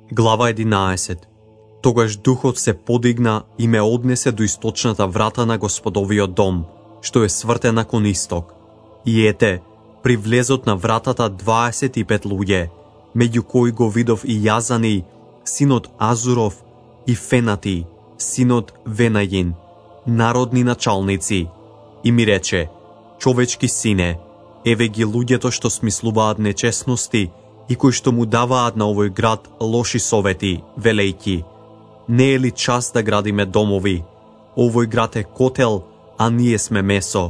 Глава 11. Тогаш духот се подигна и ме однесе до источната врата на Господовиот дом, што е свртена кон исток. И ете, при влезот на вратата 25 луѓе, меѓу кои го видов и Јазани, синот Азуров, и Фенати, синот Венајин, народни началници. И ми рече: човечки сине, еве ги луѓето што смислуваат нечестности и кои што му даваат на овој град лоши совети, велејки: не е ли час да градиме домови? Овој град е котел, а ние сме месо.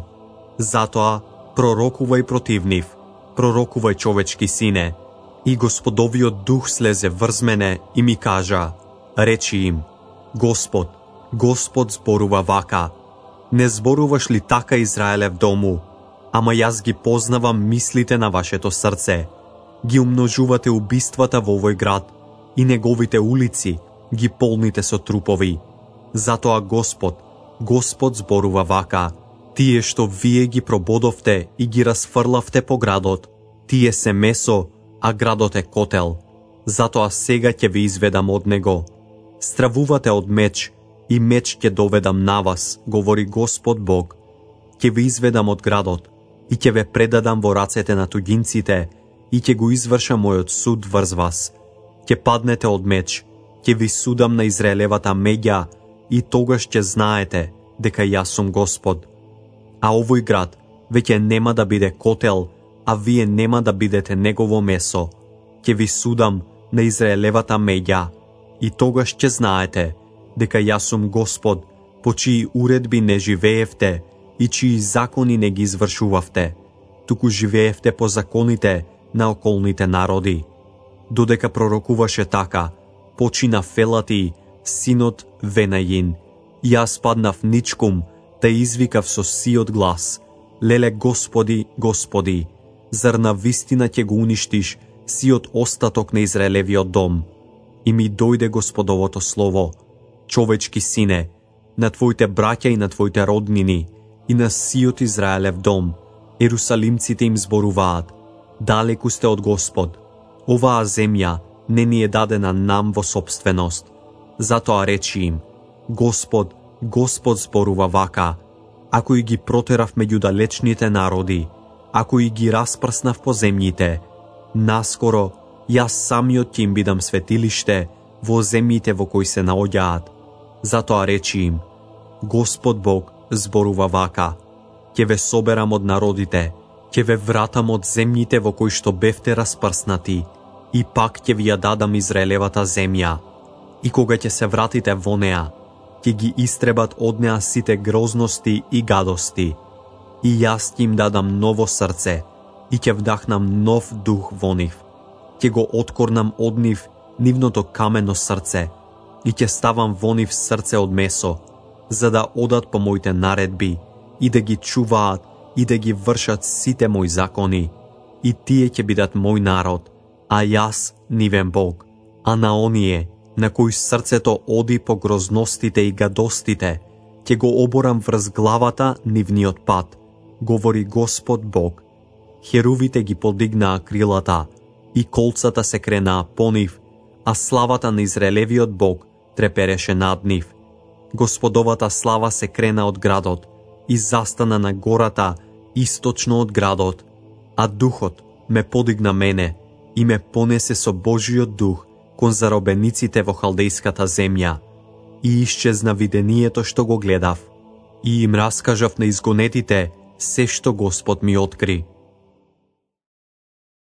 Затоа пророкувај против нив, пророкувај, човечки сине. И Господовиот дух слезе врз мене и ми кажа: речи им: Господ, Господ зборува вака: не зборуваш ли така, Израелев дому? Ама јас ги познавам мислите на вашето срце. Ги умножувате убиствата во овој град и неговите улици ги полните со трупови. Затоа Господ, Господ зборува вака: тие што вие ги прободовте и ги расфрлавте по градот, тие се месо, а градот е котел. Затоа сега ќе ви изведам од него. Стравувате од меч, и меч ќе доведам на вас, говори Господ Бог. Ќе ви изведам од градот и ќе ве предадам во рацете на туѓинците и ќе го извршам мојот суд врз вас. Ќе паднете од меч, ќе ви судам на Израелевата меѓа и тогаш ќе знаете дека јас сум Господ. А овој град веќе нема да биде котел, а вие нема да бидете негово месо. Ќе ви судам на Израелевата меѓа и тогаш ќе знаете дека јас сум Господ, по чии уредби не живеевте и чии закони не ги извршувавте, туку живеевте по законите на околните народи. Додека пророкуваше така, почина Фелати, синот Венајин. Јас паднав ничкум, да извикав со сиот глас: леле, Господи, Господи, зар на вистина ќе го уништиш сиот остаток на Израелевиот дом? И ми дојде Господовото слово: човечки сине, на твоите браќа и на твоите роднини и на сиот Израелев дом, ерусалимците им зборуваат: далеку сте од Господ. Оваа земја не ни е дадена нам во собственост. Затоа речи им: Господ, Господ зборува вака: ако и ги протерав меѓу далечните народи, ако и ги распрснав по земјите, наскоро јас самиот ќе им бидам светилиште во земјите во кои се наоѓаат. Затоа речи им: Господ Бог зборува вака: ќе ве соберам од народите, ќе ве вратам од земјите во кои што бевте распрснати, и пак ќе ви ја дадам Израелевата земја. И кога ќе се вратите во неа, ќе ги истребат од неа сите грозности и гадости. И јас ќе им дадам ново срце и ќе вдахнам нов дух во нив. Ќе го откорнам од нив нивното камено срце и ќе ставам во нив срце од месо, за да одат по моите наредби и да ги чуваат и да ги вршат сите мои закони. И тие ќе бидат мој народ, а јас нивен Бог. А на оние на кои срцето оди по грозностите и гадостите, ќе го оборам врз главата нивниот пат, говори Господ Бог. Херувите ги подигнаа крилата и колцата се кренаа по нив, а славата на Израелевиот Бог трепереше над нив. Господовата слава се крена од градот и застана на гората источно од градот, а духот ме подигна мене и ме понесе со Божиот дух кон заробениците во халдејската земја. И исчезна видението што го гледав, и им раскажав на изгонетите се што Господ ми откри.